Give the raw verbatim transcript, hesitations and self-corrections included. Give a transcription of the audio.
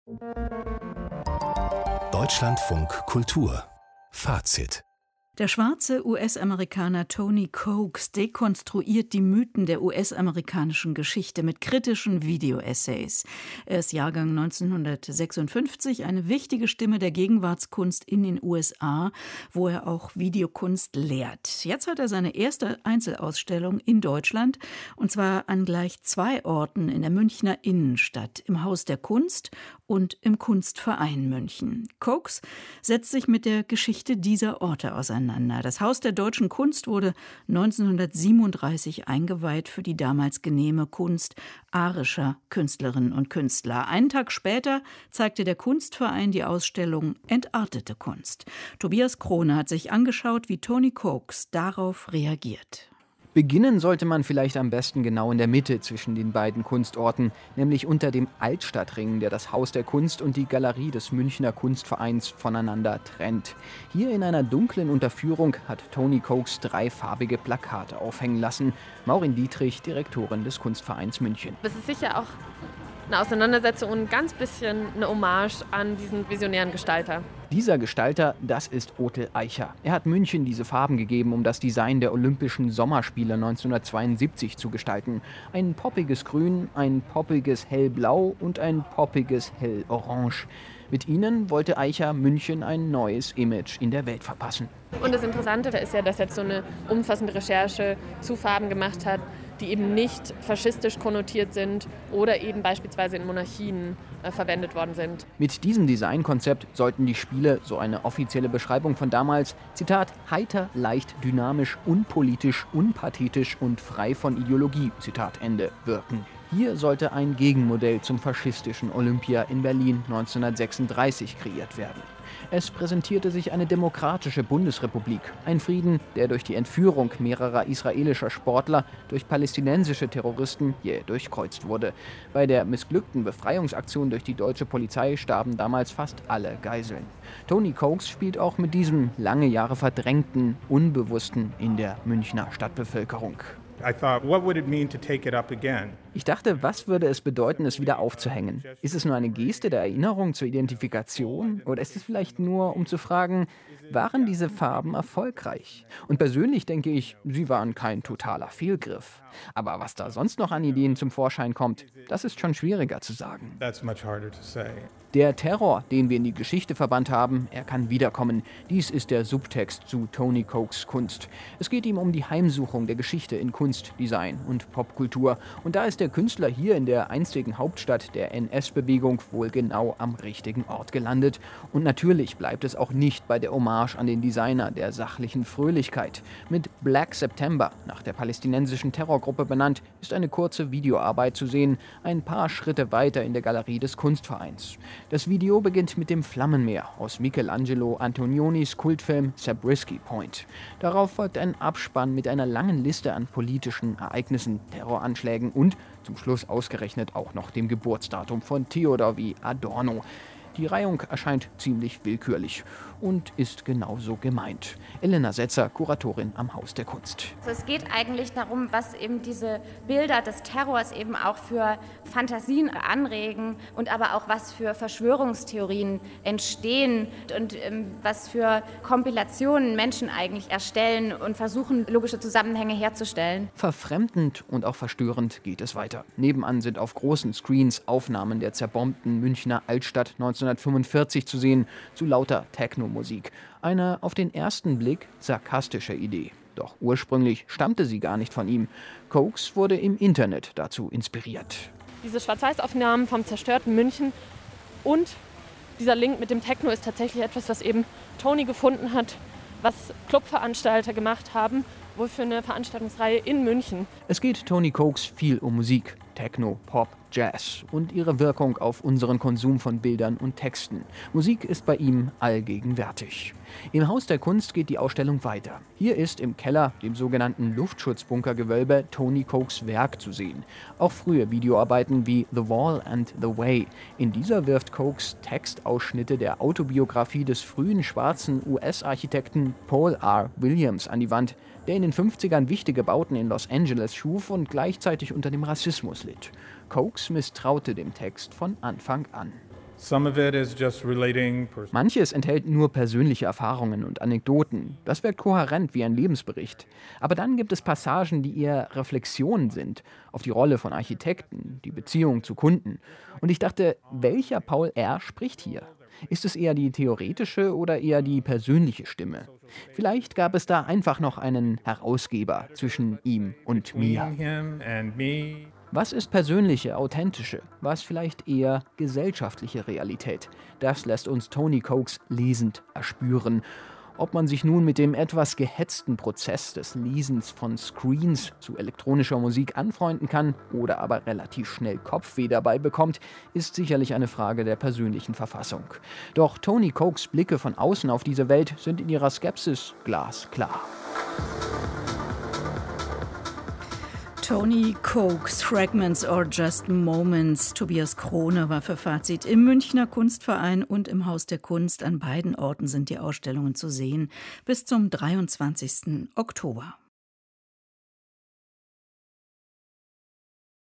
Deutschlandfunk Kultur Fazit. Der schwarze U S-Amerikaner Tony Coax dekonstruiert die Mythen der U S-amerikanischen Geschichte mit kritischen Video-Essays. Er ist Jahrgang neunzehnhundertsechsundfünfzig, eine wichtige Stimme der Gegenwartskunst in den U S A, wo er auch Videokunst lehrt. Jetzt hat er seine erste Einzelausstellung in Deutschland, und zwar an gleich zwei Orten in der Münchner Innenstadt, im Haus der Kunst und im Kunstverein München. Coax setzt sich mit der Geschichte dieser Orte auseinander. Das Haus der Deutschen Kunst wurde neunzehnhundertsiebenunddreißig eingeweiht für die damals genehme Kunst arischer Künstlerinnen und Künstler. Einen Tag später zeigte der Kunstverein die Ausstellung Entartete Kunst. Tobias Krone hat sich angeschaut, wie Tony Coax darauf reagiert. Beginnen sollte man vielleicht am besten genau in der Mitte zwischen den beiden Kunstorten, nämlich unter dem Altstadtring, der das Haus der Kunst und die Galerie des Münchner Kunstvereins voneinander trennt. Hier in einer dunklen Unterführung hat Tony Coax drei farbige Plakate aufhängen lassen. Maureen Dietrich, Direktorin des Kunstvereins München. Das ist sicher auch eine Auseinandersetzung und ein ganz bisschen eine Hommage an diesen visionären Gestalter. Dieser Gestalter, das ist Otel Eicher. Er hat München diese Farben gegeben, um das Design der Olympischen Sommerspiele neunzehnhundertzweiundsiebzig zu gestalten. Ein poppiges Grün, ein poppiges Hellblau und ein poppiges Hellorange. Mit ihnen wollte Eicher München ein neues Image in der Welt verpassen. Und das Interessante ist ja, dass er jetzt so eine umfassende Recherche zu Farben gemacht hat, die eben nicht faschistisch konnotiert sind oder eben beispielsweise in Monarchien äh, verwendet worden sind. Mit diesem Designkonzept sollten die Spiele, so eine offizielle Beschreibung von damals, Zitat, heiter, leicht, dynamisch, unpolitisch, unpathetisch und frei von Ideologie, Zitat Ende, wirken. Hier sollte ein Gegenmodell zum faschistischen Olympia in Berlin neunzehnhundertsechsunddreißig kreiert werden. Es präsentierte sich eine demokratische Bundesrepublik, ein Frieden, der durch die Entführung mehrerer israelischer Sportler durch palästinensische Terroristen jäh durchkreuzt wurde. Bei der missglückten Befreiungsaktion durch die deutsche Polizei starben damals fast alle Geiseln. Tony Coax spielt auch mit diesem lange Jahre verdrängten, Unbewussten in der Münchner Stadtbevölkerung. I thought, what would it mean to take it up again? Ich dachte, was würde es bedeuten, es wieder aufzuhängen? Ist es nur eine Geste der Erinnerung zur Identifikation? Oder ist es vielleicht nur, um zu fragen, waren diese Farben erfolgreich? Und persönlich denke ich, sie waren kein totaler Fehlgriff. Aber was da sonst noch an Ideen zum Vorschein kommt, das ist schon schwieriger zu sagen. That's much harder to say. Der Terror, den wir in die Geschichte verbannt haben, er kann wiederkommen. Dies ist der Subtext zu Tony Coax' Kunst. Es geht ihm um die Heimsuchung der Geschichte in Kunst, Design und Popkultur. Und da ist der Künstler hier in der einstigen Hauptstadt der N S-Bewegung wohl genau am richtigen Ort gelandet. Und natürlich bleibt es auch nicht bei der Hommage an den Designer der sachlichen Fröhlichkeit. Mit Black September, nach der palästinensischen Terrorgruppe benannt, ist eine kurze Videoarbeit zu sehen, ein paar Schritte weiter in der Galerie des Kunstvereins. Das Video beginnt mit dem Flammenmeer aus Michelangelo Antonionis Kultfilm Zabriskie Point. Darauf folgt ein Abspann mit einer langen Liste an politischen Ereignissen, Terroranschlägen und zum Schluss ausgerechnet auch noch dem Geburtsdatum von Theodor W. Adorno. Die Reihung erscheint ziemlich willkürlich und ist genauso gemeint. Elena Setzer, Kuratorin am Haus der Kunst. Also es geht eigentlich darum, was eben diese Bilder des Terrors eben auch für Fantasien anregen und aber auch was für Verschwörungstheorien entstehen und ähm, was für Kompilationen Menschen eigentlich erstellen und versuchen, logische Zusammenhänge herzustellen. Verfremdend und auch verstörend geht es weiter. Nebenan sind auf großen Screens Aufnahmen der zerbombten Münchner Altstadt neunzehnhundertfünfundvierzig zu sehen, zu lauter Techno-Musik. Eine auf den ersten Blick sarkastische Idee. Doch ursprünglich stammte sie gar nicht von ihm. Coax wurde im Internet dazu inspiriert. Diese Schwarz-Weiß-Aufnahmen vom zerstörten München und dieser Link mit dem Techno ist tatsächlich etwas, was eben Tony gefunden hat, was Clubveranstalter gemacht haben, wohl für eine Veranstaltungsreihe in München. Es geht Tony Coax viel um Musik, Techno, Pop, Jazz und ihre Wirkung auf unseren Konsum von Bildern und Texten. Musik ist bei ihm allgegenwärtig. Im Haus der Kunst geht die Ausstellung weiter. Hier ist im Keller, dem sogenannten Luftschutzbunkergewölbe, Tony Coax' Werk zu sehen. Auch frühe Videoarbeiten wie The Wall and the Way. In dieser wirft Coax Textausschnitte der Autobiografie des frühen schwarzen U S-Architekten Paul R. Williams an die Wand, der in den fünfzigern wichtige Bauten in Los Angeles schuf und gleichzeitig unter dem Rassismus litt. Coax misstraute dem Text von Anfang an. Some of it is just relating pers- Manches enthält nur persönliche Erfahrungen und Anekdoten. Das wirkt kohärent wie ein Lebensbericht. Aber dann gibt es Passagen, die eher Reflexionen sind auf die Rolle von Architekten, die Beziehung zu Kunden. Und ich dachte, welcher Paul R. spricht hier? Ist es eher die theoretische oder eher die persönliche Stimme? Vielleicht gab es da einfach noch einen Herausgeber zwischen ihm und mir. between him and me. Was ist persönliche, authentische, was vielleicht eher gesellschaftliche Realität? Das lässt uns Tony Cokes lesend erspüren. Ob man sich nun mit dem etwas gehetzten Prozess des Lesens von Screens zu elektronischer Musik anfreunden kann oder aber relativ schnell Kopfweh dabei bekommt, ist sicherlich eine Frage der persönlichen Verfassung. Doch Tony Cokes Blicke von außen auf diese Welt sind in ihrer Skepsis glasklar. Tony Cokes, Fragments or Just Moments. Tobias Krone war für Fazit im Münchner Kunstverein und im Haus der Kunst. An beiden Orten sind die Ausstellungen zu sehen bis zum dreiundzwanzigsten Oktober.